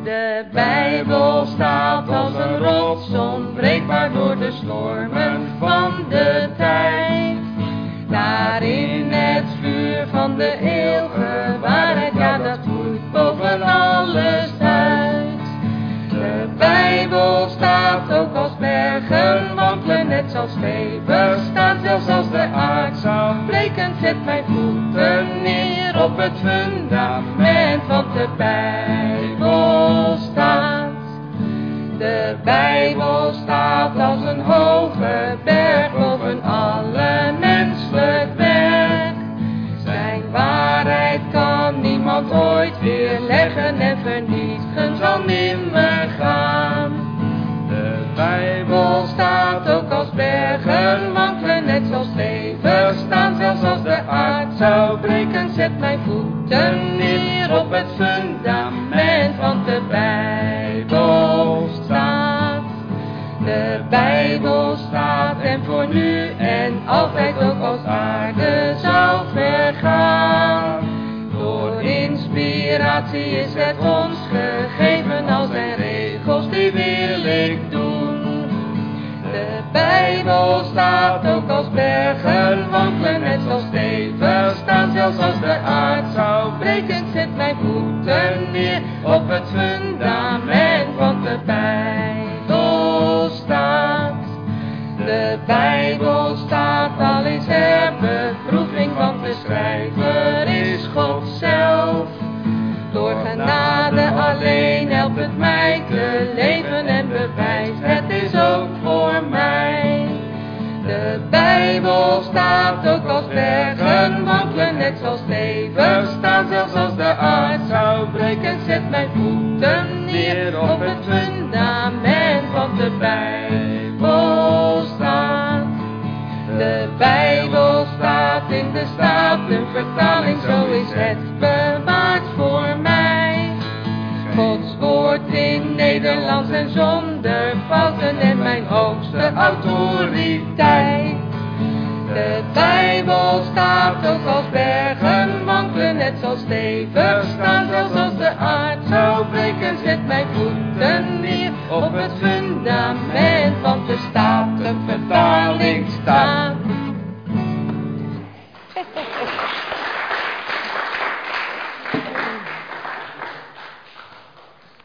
De Bijbel staat als een rots, onbreekbaar door de stormen van de tijd. Daarin het vuur van de eeuwige waarheid, ja dat vloeit boven alles uit. De Bijbel staat ook als bergen, wankelen net zoals stevig staan. Zelfs als de aard zou breken, zet mijn voeten neer op het fundament van de Bijbel staat. De Bijbel staat als een hoge berg boven alle menselijk werk. Zijn waarheid kan niemand ooit weerleggen en vernietigen zal nimmer gaan. De Bijbel staat ook als bergen, wankelen net zoals stevig staan. Zelfs als de aard zou breken, zet mijn voeten neer op het fundament van de Bijbel staat. De Bijbel staat en voor nu en altijd ook als aarde zou vergaan. Door inspiratie is het ons gegeven, als zijn regels die wil ik doen. De Bijbel staat ook als bergen, wankelen net zoals stevig staan. Zelfs als de aard zou breken, zet mijn voeten neer op het fundament van de Bijbel staat. De Bijbel staat al in herbeproeving, want de schrijver is God zelf. Door genade alleen helpt het mij te leven en bewijst, het is ook voor mij. De Bijbel staat ook als bergen, wankelen net zoals stevig staan. Zelfs als de aard zou breken, zet mijn voeten neer op het fundament van de Bijbel staat. De Bijbel staat in de Statenvertaling, zo is het bewaard voor mij. Gods woord in Nederlands en zonder fouten en mijn hoogste autoriteit. De Bijbel staat ook als bergen, wankelen net zoals stevig staan. Zelfs als de aard zou breken, zet mijn voeten neer op het fundament van de Statenvertaling staat.